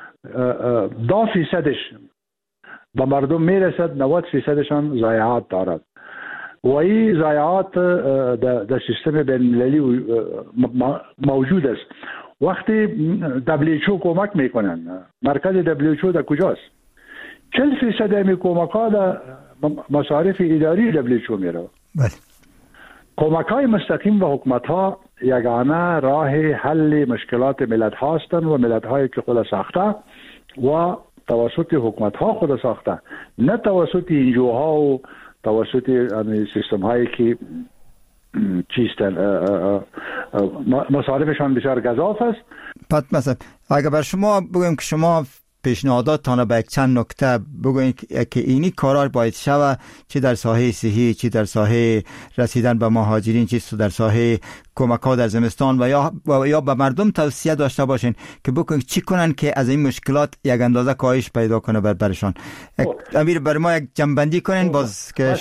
Q: دو فیصدش به مردم میرسد، نود فیصدشان ضایعات دارد و این ضایعات در سیستم بین‌المللی موجود است. وقتی دبلیو کمک میکنن، مرکز دبلیو در کجاست؟ چهل فیصد همی کمک ها در مصارف اداری دبلیو میره.
H: بله.
Q: کمک های مستقیم به حکومت ها یگانه راه حل مشکلات ملت هستند و ملت هایی که خود ساخته و توسط حکومت ها خود ساخته، نه توسط انجیوها و توسط سیستم هایی که چیستن مصارفشان بسیار گزاف است.
H: پس مثلا اگر بر شما بگویم که شما پیشنهاداتتان به یک چند نکته بگویید که اینی کارا باید شود، چه در ساحه صحی، چه در ساحه رسیدن به مهاجرین، چه در ساحه کمک ها در زمستان و یا و یا به مردم توصیه داشته باشین که بکنید چی کنن که از این مشکلات یک اندازه کاهش پیدا کنه بر برشان. امیر بر ما یک جنبندی کنین باز که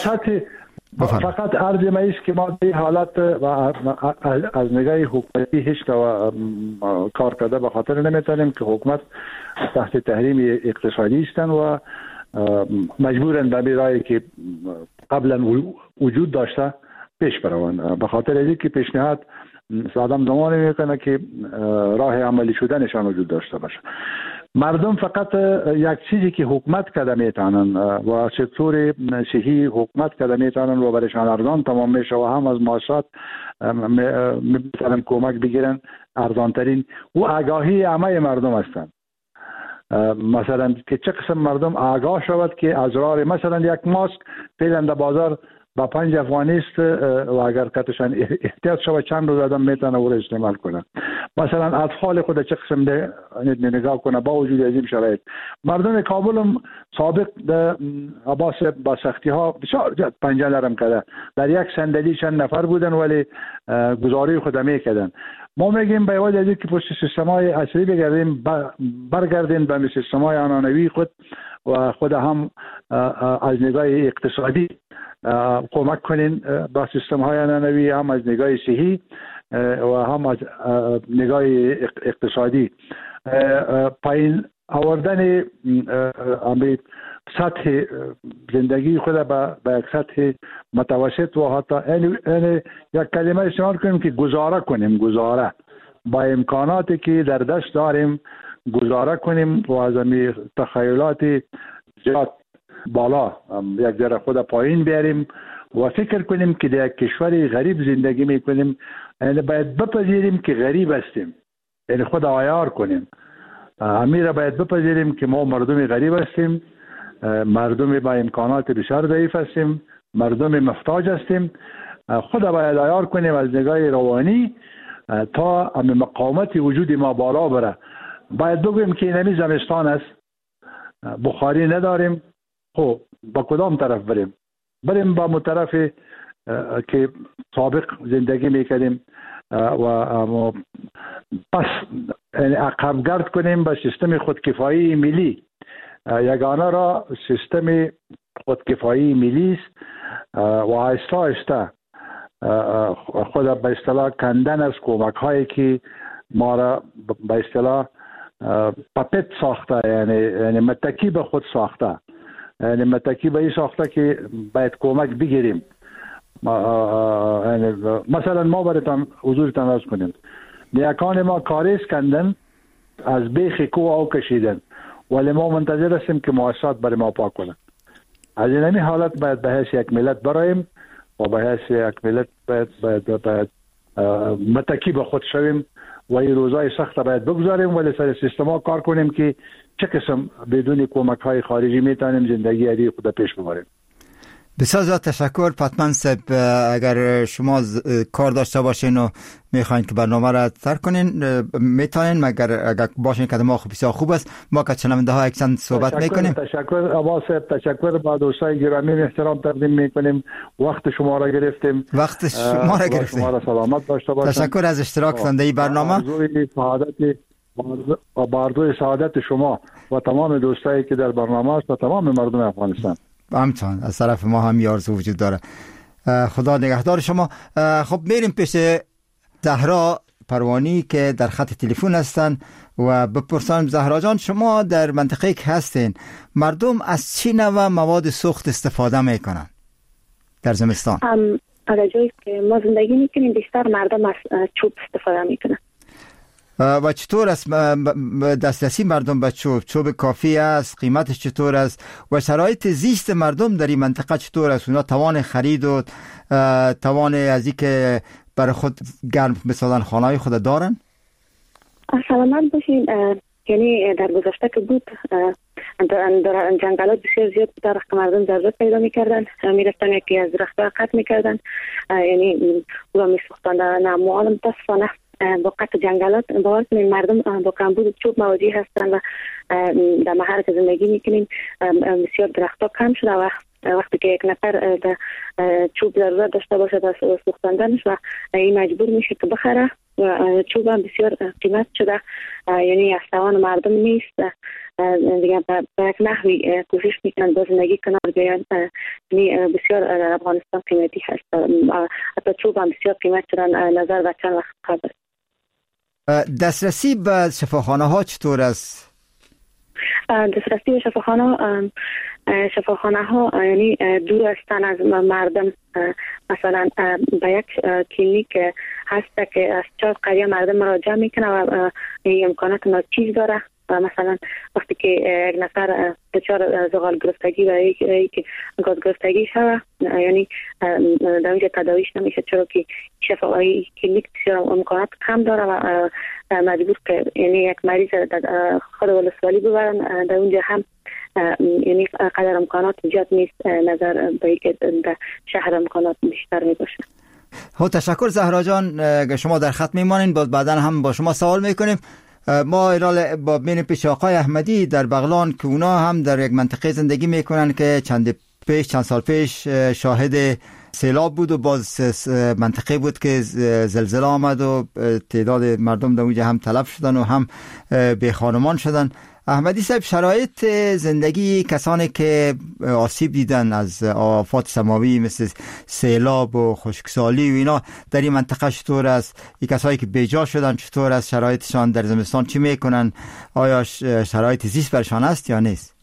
Q: فقط عرض ما است که ما این حالت و از نگاه حکومتی هیچ کار کرده به خاطر نمیتونیم که حکومت تحت تحریم اقتصادی هستند و مجبورن به برای که قبلا وجود داشته پیش بروند. به خاطر اینکه که پیشنهاد آدم زمانی میکنه که راه عملی شدنشان وجود داشته باشه. مردم فقط یک چیزی که حکومت کرده میتونن و سکتور صحی حکومت کرده میتونن و برایشان ارزان تمام میشه و هم از معاشات میتونن کمک بگیرن ارزان ترین و آگاهی همه مردم هستن. مثلا که چه قسم مردم آگاه شود که ازرار مثلا یک ماسک فعلا در بازار با پنج افغانی است و اگر کتشان احتیاط شود چند روز آدم میتونه او را استعمال کنه. مثلا اطفال خود چه قسم ده نگاه کنه با وجود از این شرایط. مردم کابل هم سابق در عباس با سختی ها بسیار پنجه نرم کرده، در یک صندلی چند نفر بودن ولی گزاری خود میکردن. ما میگیم به وجه از که پشت سیستم های عصری بگردیم برگردیم به سیستم های آنانوی خود و خود هم از نگاه اقتصادی کمک کنین با سیستم های آنانوی، هم از نگاه صحی و هم از نگاه اقتصادی. پایین آوردن سطح زندگی خود به یک سطح متوسط و حتی این یک کلمه استعمال کنیم که گزاره کنیم، گزاره با امکاناتی که در دست داریم گزاره کنیم و از این تخیلات زیاد بالا یک ذره خود پایین بیاریم و فکر کنیم که در یک کشور غریب زندگی میکنیم. یعنی باید بپذیریم که غریب هستیم، یعنی خود عیار کنیم. امیر باید بپذیریم که ما مردم غریب هستیم، مردم با امکانات بسیار ضعیف هستیم، مردم محتاج هستیم. خود باید عیار کنیم از نگاه روانی تا ام مقاومت وجود ما بالا بره. باید بگویم که اینمی زمستان است، بخاری نداریم، خب با کدام طرف بریم؟ بریم با مطرف که سابق زندگی میکردیم و پس عقب گرد کنیم به سیستم خودکفایی ملی. یگانه را سیستم خودکفایی ملی است و آهسته آهسته خود به اصطلاح کندن از کمک هایی که ما را به اصطلاح پپت ساخته، یعنی یعنی متکی به خود ساخته، یعنی متکی به این ساخته که باید کمک بگیریم. یعنی مثلا ما برایتان حضورتان عرض کنیم، نیاکان ما کاریس کندن، از بیخ کوه او کشیدن، ولی ما منتظر هستیم که مؤسسات برای ما پاک کنند. از این حالت باید به حیث یک ملت برایم و به حیث یک ملت باید, باید, باید متکی به خود شویم و این روزای سخت باید بگذاریم، ولی سر سیستم ها کار کنیم که چه قسم بدون کمک های خارجی میتونیم زندگی عادی خود پیش ببریم.
H: بسیار زیاد تشکر پتمن صاحب. اگر شما کار داشته باشین و میخواین که برنامه را تر کنین میتونین، مگر اگر باشین که ما بسیار خوب است. ما که شنونده ها اکسان صحبت میکنیم.
Q: تشکر عباس صاحب، تشکر با دوستای گرامی احترام تقدیم میکنیم. وقت شما را گرفتیم.
H: وقت شما را گرفتیم.
Q: شما را سلامت داشته باشین.
H: تشکر از اشتراکتان در این برنامه.
Q: آرزوی سعادت و باردوی سعادت شما و تمام دوستایی که در برنامه است و تمام مردم افغانستان.
H: همچنان از طرف ما هم آرزو وجود داره. خدا نگهدار شما. خب میریم پیش زهرا پروانی که در خط تلفن هستن و بپرسانم زهرا جان، شما در منطقه که هستین مردم از چی نوع مواد سوخت استفاده میکنن در زمستان؟
G: در جایی که ما زندگی میکنیم بیشتر مردم از چوب استفاده میکنن.
H: و چطور است دسترسی مردم به چوب؟ چوب کافی است؟ قیمتش چطور است؟ و شرایط زیست مردم در این منطقه چطور است؟ اونا توان خرید و توان از این که برای خود گرم بسازن خانه‌های خود دارن؟
G: سلامت باشین. یعنی در گذشته که بود در جنگلات بسیار زیاد بود که مردم ضرورت پیدا میکردن، میرفتن یکی از درخت‌ها قطع میکردن، یعنی اونا میسوختن در نموال. متاسفانه با قطع جنگلات باور کنید مردم با کمبود چوب مواجه هستن و در محل که زندگی میکنیم بسیار درختها کم شده و وقتی که یک نفر چوب ضرورت داشته باشه در سوختندنش و این مجبور میشه که بخره و چوب هم بسیار قیمت شده، یعنی از توان مردم نیست. دیگه به یک نحوی کوشش میکنن با زندگی کنار بیان. یعنی بسیار در افغانستان قیمتی هست، حتی چوب هم بسیار قیمت شدن نظر و چند وقت قبل.
H: دسترسی به شفاخانه ها چطور است؟
G: دسترسی به شفاخانه شفاخانه ها یعنی دور هستن از مردم. مثلا به یک کلینیک هست که از چهار قریه مردم مراجعه میکنه و امکانات ناچیز داره مثلا وقتی که یک نفر دچار زغال گرفتگی و یک گاز گرفتگی شود، یعنی در اونجا تداویش نمیشه، چرا که شفاهی کلینیک بسیار امکانات کم داره و مجبور که یعنی یک مریض خود ولسوالی ببرن در اونجا هم یعنی قدر امکانات زیاد نیست نظر به اینکه در شهر امکانات بیشتر می باشه.
H: خب تشکر زهرا جان، شما در خط میمانین، باز بعدا هم با شما سوال میکنیم. ما ایرال با بین پیش آقای احمدی در بغلان که اونا هم در یک منطقه زندگی میکنن که چند پیش چند سال پیش شاهد سیلاب بود و باز منطقه بود که زلزله آمد و تعداد مردم در اونجا هم تلف شدن و هم بی خانمان شدن. احمدی صاحب، شرایط زندگی کسانی که آسیب دیدن از آفات سماوی مثل سیلاب و خشکسالی و اینا در این منطقه چطور است؟ این کسایی که بیجا شدن چطور است؟ شرایطشان در زمستان چی میکنن؟ آیا شرایط زیست برشان است یا نیست؟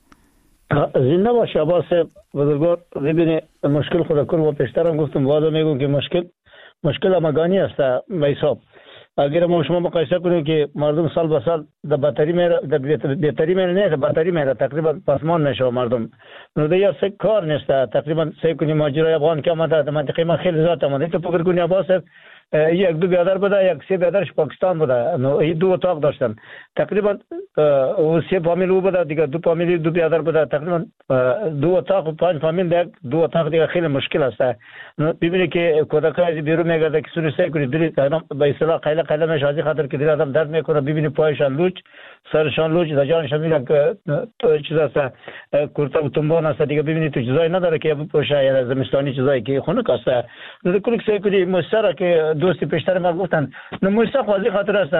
P: زنده باشه عباس بزرگوار. ببینید مشکل خود کل و پیشترم گفتم واضح میگم که مشکل مشکل همگانی است به حساب. اگر ما شما مقایسه کنیم که مردم سال به سال در بدتری میره، در بهتری میره، نه در بدتری میره، تقریبا پسمان میشه مردم. نو یا سه کار نیست. تقریبا سه کنیم ماجرای افغان که آمده در منطقه ما خیلی زیاد آمده. تو فکر کنی عباس یک دو برادر بوده، یک سه برادرش پاکستان بوده، نو این دو اتاق داشتن. تقریبا او سه فامیل او بوده، دیگه دو فامیل دو برادر بوده، تقریبا دو اتاق و پنج فامیل دیگه دو اتاق دیگه خیلی مشکل است. نو ببینید که کودکای بیرون میگرده که سوری سه کنی دری به اصطلاح قیله قیله میشه، از خاطر که دل آدم درد میکنه. ببینید پایشان لوچ، سرشان لوچ، جانشان میگه که چیز است، کورتا و تنبان است دیگه. ببینید تو چیزایی نداره که بپوشه، یا زمستانی چیزایی که خنک است. نو کلیک سه کنی مستر که دوستی پیشتر ما گفتن نو موسی خوازی خاطر است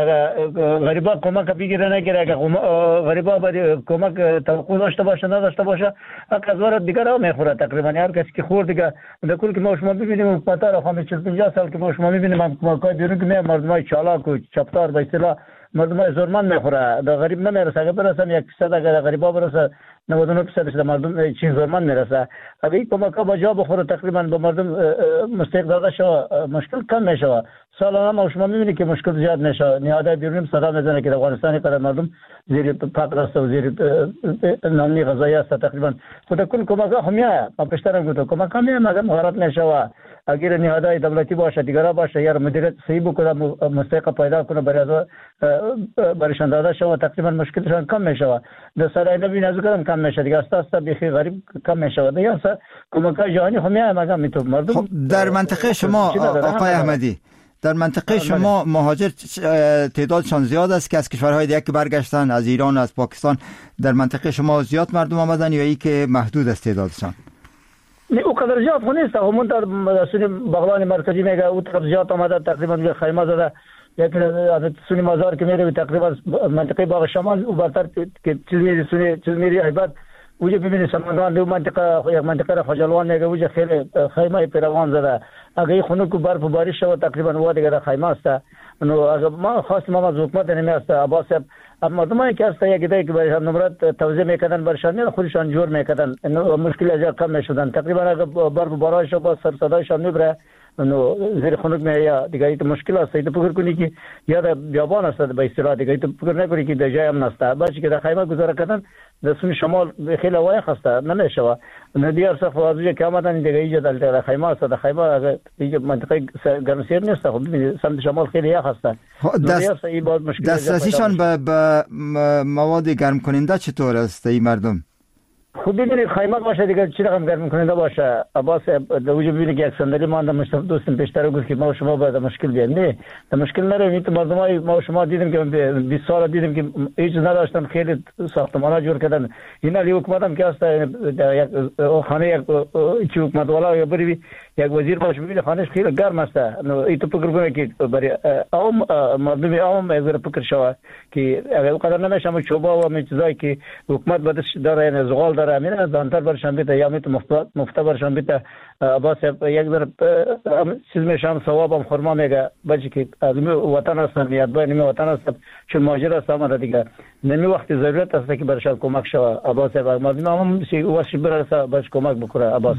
P: غریبا کمک بگیره نگیره، اگه غریبا باید کمک توقع داشته باشه نداشته باشه از وارد دیگر ها میخوره. تقریبا هر کسی که خورد دیگه در کل که ما شما ببینیم پتر خواهیم چیز پنجاه سال که ما شما ببینیم کمکای بیرون که میه مردم های چالاک و چپتار به اصطلاح مردم های زورمند میخوره، در غریب نمیرسه. اگه برسن یک صد اگر غریبا برسه نود و نه درصد مردم چیز زورمند میرسه. اگه این کمک ها با جا بخوره تقریبا به مردم مستحق داده شو مشکل کم میشه. سالانه ما شما میبینید که مشکل زیاد نشه. نهادهای بیرونی صدا میزنه که افغانستان قدر مردم زیر فقر است و زیر نانی غذایی است. تقریبا خود کل کمک ها همیه ما پیشترم گفتم کمک ها میه مگر مهارت نشه. اگر نهادهای دولتی باشه دیگرها باشه یا مدیریت صحیح بکنه مستحق پیدا کنه برای برایشان داده شود تقریبا مشکلشان کم میشه. در سرای نبی نزدیکم کم میشه دیگه. است است بخی غریب کم میشه دیگه. است کمک های جهانی همیه مگر میتونه مردم.
H: خب در منطقه شما آقای احمدی، در منطقه شما مهاجر تعدادشان زیاد است که از کشورهای دیگه که برگشتن، از ایران از پاکستان، در منطقه شما زیاد مردم آمدن یا ای که محدود است تعدادشان؟
P: نه او قدر زیاد خو نیست. همون در سونی بغلان مرکزی میگه او طرف زیاد آمده، تقریبا خیمه زده. یک از سونی مزار که میره تقریبا منطقه باغ شمال او برتر که چیز میری سونی چیز میری ایباد وجه ببینید سمنگان دو منطقه یک منطقه را خجالوان میگه وجه خیلی خیمه پیروان زده. اگه خونو کو برف و بارش شود تقریبا و دیگه خیمه است. نو اگه ما خاص ما از حکومت نمیاست عباس مردمایی که است یک دیگه که برشان نمرات توزیع میکردن برشان خودشان جور میکردن مشکل از کم میشدن. تقریبا اگه برف و بارش با سر صدایشان میبره نو زیر خنک می یا دیگه ایت مشکل است. ایت فکر کنی که یا در بیابان است به اصطلاح دیگه ایت فکر نکنی که در جای هم نست. باشه که در خیمه گذاره کردن در سوی شمال خیلی وای خسته نمیشه. ندیار صف وازوی که آمدن دیگه ایجا در خیمه است. در خیمه اگه ایجا منطقه گرمسیر نیست. خب ببینید سمت شمال خیلی یا خسته.
H: دست دسترسیشان به مواد گرم کننده چطور است این مردم؟
P: خود ببینید خیمه باشه دیگه چی رقم گرم کننده باشه. عباس در وجود ببینید که یک صندلی مانده مشتاق دوستم پیشتر گفت که ما شما باید مشکل بیاد. نه در مشکل نره. مردمای ما شما دیدیم که بیست سال دیدیم که هیچ نداشتن، خیلی ساختمانا جور کردن. این علی حکومت هم که است یک خانه یک چی حکومت والا یا بری یک وزیر باشه ببینید خانهش خیلی گرم است. ای تو فکر کنه که برای عام مردم عام اگر فکر شود که اگر قدر نمیشه اما چوبا و همین چیزایی که حکومت بعدش داره یعنی زغال داره امین دانتر برشان بیت یا میت مفت مفت برشان بیت عباس یک در چیز میشم ثوابم خرما میگه بچه که از وطن هستم یاد باید نمی وطن هستم چون ماجرا هستم آمده دیگه نمی وقتی ضرورت هست که برشان کمک شود. عباس مردم هم سی واسه برسه باش کمک بکنه. عباس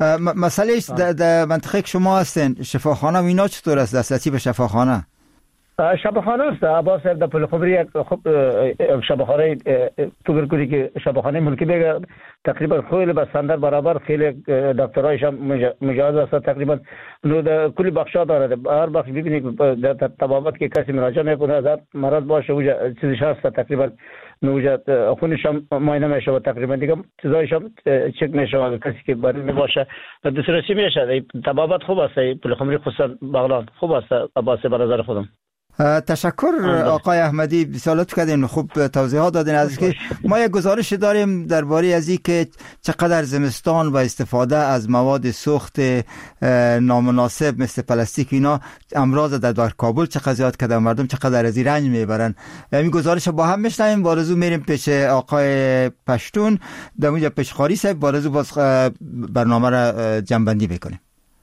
H: مسئله در منطقه شما هستین شفاخانه و اینا چطور است؟ دسترسی به شفاخانه
P: شبخانه است. عباس در پلخمری یک خوب شبخانه تو گرگوری که شبخانه ملکی بگه تقریبا خیلی بسندر برابر خیلی دکترایش هم مجاز است تقریبا نو کلی بخشا داره. هر بخش ببینید در طبابت که کسی مراجعه میکنه از مرض باشه اوجا چیزش هست تقریبا نوجا خونش هم معاینه میشه تقریبا دیگه چیزایش هم چک میشه کسی که برای میباشه دسترسی میشه. طبابت خوب است پلخمری خصوصا بغلان خوب است. عباس به نظر خودم
H: تشکر آقای احمدی، بسیار لطف کردین، خوب توضیحات دادین. از که ما یک گزارش داریم درباره از این که چقدر زمستان و استفاده از مواد سوخت نامناسب مثل پلاستیک اینا امراض در, در کابل چقدر زیاد کرده، مردم چقدر از این رنج میبرن. این گزارش با هم میشنویم. بارزو میریم پیش آقای پشتون در اونجا پیش خاری صاحب، بارزو باز برنامه را جنبندی بکنیم.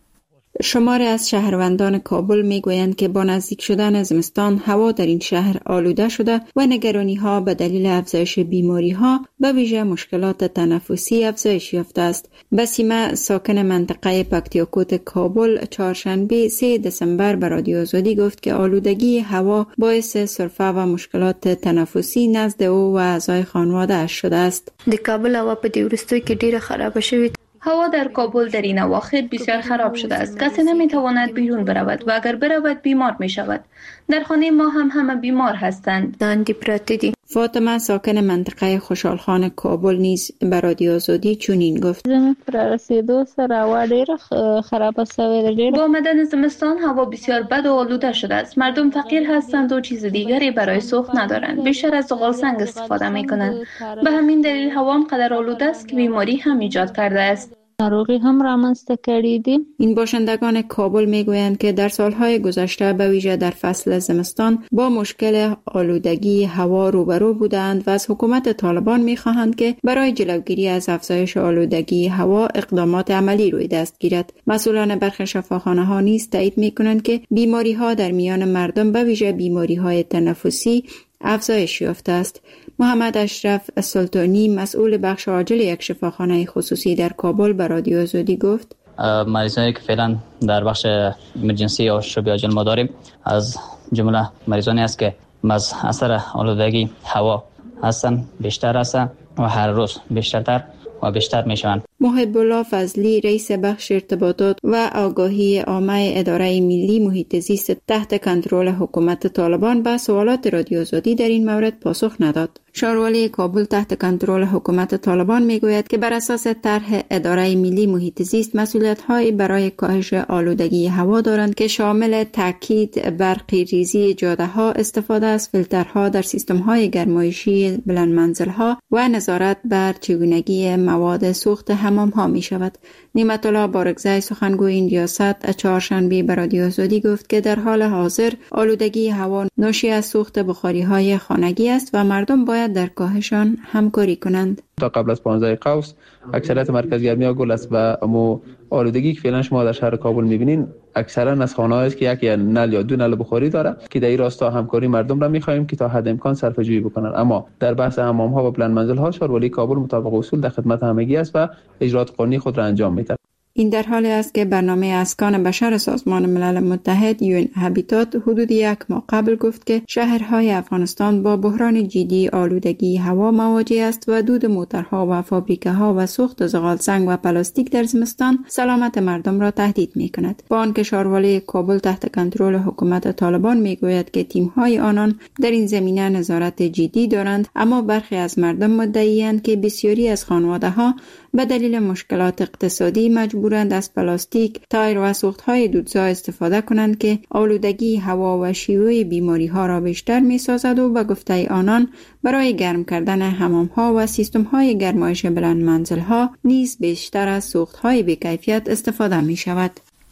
I: شماری از شهروندان کابل میگویند که با نزدیک شدن زمستان هوا در این شهر آلوده شده و نگرانی ها به دلیل افزایش بیماری ها به ویژه مشکلات تنفسی افزایش یافته است. بسیمه ساکن منطقه پکتیاکوت کابل چهارشنبه سوم دسامبر به رادیو آزادی گفت که آلودگی هوا باعث سرفه و مشکلات تنفسی نزد او و اعضای خانواده اش شده است.
D: د کابل هوا په دې وروستیو کې ډیره خراب شوې. هوا در کابل در این اواخر بسیار خراب شده است. کسی نمیتواند بیرون برود و اگر برود بیمار می شود. در خانه ما هم همه بیمار هستند. داندی پراتیدی.
I: فاطمه ساکن منطقه خوشحالخان کابل نیز به رادیو آزادی چنین گفت:
S: زمین پر رسیدو سره هوا ډیره خراب شوه.
D: با آمدن زمستان هوا بسیار بد و آلوده شده است. مردم فقیر هستند و چیز دیگری برای سوخت ندارند. بیشتر از زغال سنگ استفاده میکنند. به همین دلیل هوا هم قدر آلوده است که بیماری هم ایجاد کرده است.
S: ناروغی هم رامنځته کړي دي.
I: این باشندگان کابل میگویند که در سالهای گذشته به ویژه در فصل زمستان با مشکل آلودگی هوا روبرو بودند و از حکومت طالبان میخواهند که برای جلوگیری از افزایش آلودگی هوا اقدامات عملی روی دست گیرد. مسئولان برخی شفاخانه ها نیز تایید میکنند که بیماری ها در میان مردم به ویژه بیماری های تنفسی افزایش یافته است. محمد اشرف سلطانی مسئول بخش عاجل یک شفاخانه خصوصی در کابل به رادیو آزادی گفت:
T: مریضانی که فعلا در بخش ایمرجنسی یا شبیه عاجل ما داریم از جمله مریضانی است که از اثر آلودگی هوا هستند، بیشتر هستند و هر روز بیشترتر و بیشتر میشوند.
I: محب الله فضلی رئیس بخش ارتباطات و آگاهی عامه اداره ملی محیط زیست تحت کنترل حکومت طالبان به سوالات رادیو آزادی در این مورد پاسخ نداد. شاروالی کابل تحت کنترل حکومت طالبان میگوید که بر اساس طرح اداره ملی محیط زیست مسئولیت‌هایی برای کاهش آلودگی هوا دارند که شامل تاکید بر ریزی جاده‌ها، استفاده از فیلترها در سیستم‌های گرمایشی بلند منزل‌ها و نظارت بر چگونگی مواد سوخت حمام‌ها می‌شود. نعمت الله بارگزای سخنگوی این ریاست چهارشنبه به رادیو آزادی گفت که در حال حاضر آلودگی هوا ناشی از سوخت بخاری‌های خانگی است و مردم باید در کاهشان همکاری کنند.
U: تا قبل از پانزده قوس اکثریت مرکز گرمی ها گل است و اما آلودگی که فعلا شما در شهر کابل می‌بینین اکثرا از خانه‌هایی است که یک یا نل یا دو نل بخاری داره که در این راستا همکاری مردم را می‌خواهیم که تا حد امکان صرفه‌جویی بکنن. اما در بحث حمام‌ها و بلند منزل‌ها شاروالی کابل مطابق اصول در خدمت همگی است و اجرات قانونی خود را انجام می‌دهد.
I: این در حالی است که برنامه اسکان بشر سازمان ملل متحد یو ان هابیتات حدود یک ماه قبل گفت که شهرهای افغانستان با بحران جدی آلودگی هوا مواجه است و دود موترها و فابریکه‌ها و سوخت زغال سنگ و پلاستیک در زمستان سلامت مردم را تهدید می‌کند. با آنکه شاروالی کابل تحت کنترل حکومت طالبان میگوید که تیم‌های آنان در این زمینه نظارت جدی دارند، اما برخی از مردم مدعی‌اند که بسیاری از خانواده‌ها به دلیل مشکلات اقتصادی مجبورند از پلاستیک، تایر و سوختهای دودزا استفاده کنند که آلودگی هوا و شیوع بیماری ها را بیشتر می سازد و به گفته آنان برای گرم کردن حمام ها و سیستم های گرمایش بلند منزل ها نیز بیشتر از سوختهای بی‌کیفیت استفاده می شود.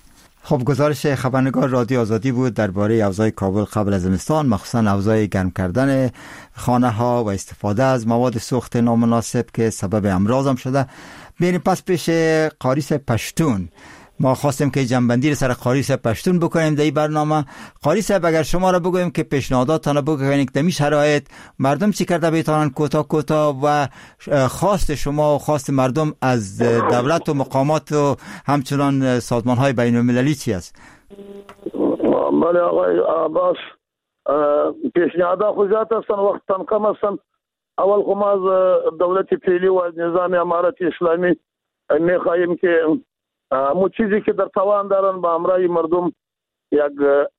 H: خب گزارش خبرنگار رادیو آزادی بود درباره اوضاع کابل قبل از زمستان، مخصوصا اوضاع گرم کردن خانه ها و استفاده از مواد سوخت نامناسب که سبب امراض هم شده. بریم پس پیش قاری صاحب پشتون. ما خواستیم که جنبندی رو سر قاری صاحب پشتون بکنیم در این برنامه. قاری صاحب اگر شما را بگویم که پیشنهاداتتان بگوین که در این شرایط مردم چی کرده بیتانن کوتاه کوتاه و خواست شما و خواست مردم از دولت و مقامات و همچنان سازمان های بین المللی چی است؟
R: بله آقای عباس، پیشنهاد خو زیات هستن وقتا کم هستن. اول خو ما از دولت فعلی و از نظام امارت اسلامی میخواهیم که مو چیزی که در توان دارن به همراه مردم یک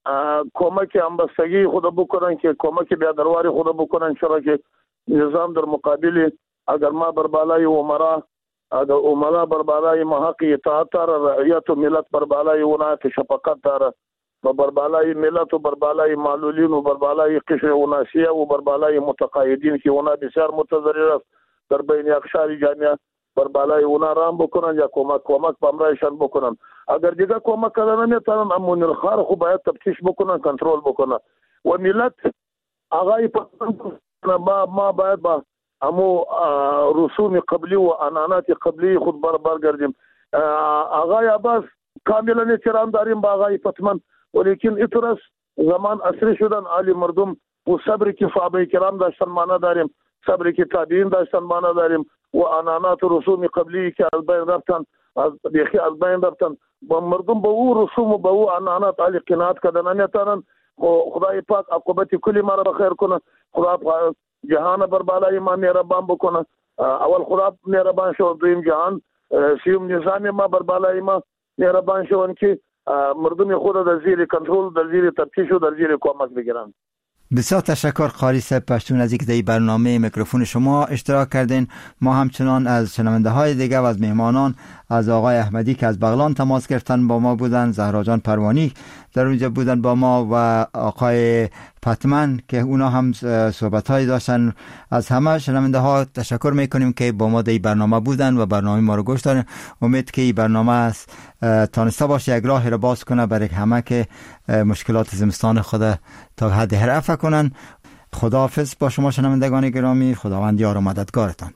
R: کمک همبستگی خود بکنن که کمک بیادرواری خود بکنن، چرا که نظام در مقابل اگر ما بر بالای عمرا اگر عمرا بر بالای محق اطاعت داره، رعیت و ملت بر بالای اونا که شفقت داره و بر بالای ملت و بر بالای معلولین و بر بالای قشر و ناسیه و بر بالای متقاعدین که اونا بسیار متضرر است در بین اقشار جامعه، بر بالای اونا رام بکنن یا کمک کمک به امرایشان بکنن. اگر دیگه کمک کردن نمیتونن اما نرخار خو باید تفتیش بکنن، کنترل بکنن و ملت آقای ما ما باید با امو رسوم قبلی و انانات قبلی خود بر برگردیم. آقای عباس کاملا احترام داریم با آقای پتمن، ولیکن ایترس زمان عصری شدن عالی مردم و صبر که صحابه کرام داشتن معنا داریم، صبر که تابعین داشتن معنا داریم و انانات و رسوم قبلی که از بین رفتن از بیخی از بین رفتن با مردم با او رسوم و با او انانات عالی قناعت کردن نمیتونن. خدای پاک عاقبت کلی ما را خیر کنه، خدا جهان بر بالای ما مهربان بکنه. اول خدا مهربان شو، دویم جهان سیوم نظام ما بر بالای ما مهربان شون که مردم خود در زیر کنترل، در زیر تفتیش و در زیر کمک بگیرن.
H: بسیار تشکر قاری صاحب پشتون از اینکه در این برنامه میکروفون شما اشتراک کردین. ما همچنان از شنونده های دیگه و از مهمانان، از آقای احمدی که از بغلان تماس گرفتن با ما بودن، زهرا جان پروانی در اونجا بودن با ما و آقای پتمن که اونا هم صحبت های داشتن. از همه شنونده ها تشکر میکنیم که با ما در این برنامه بودن و برنامه ما رو گوش دارن. امید که این برنامه تانسته باشه یک راه رو باز کنه برای همه که مشکلات زمستان خود تا حد رفع کنن. خداحافظ با شما شنوندگان گرامی، خداوند یار و مددگارتان.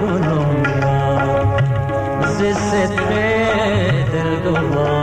C: کنم ز صدق دل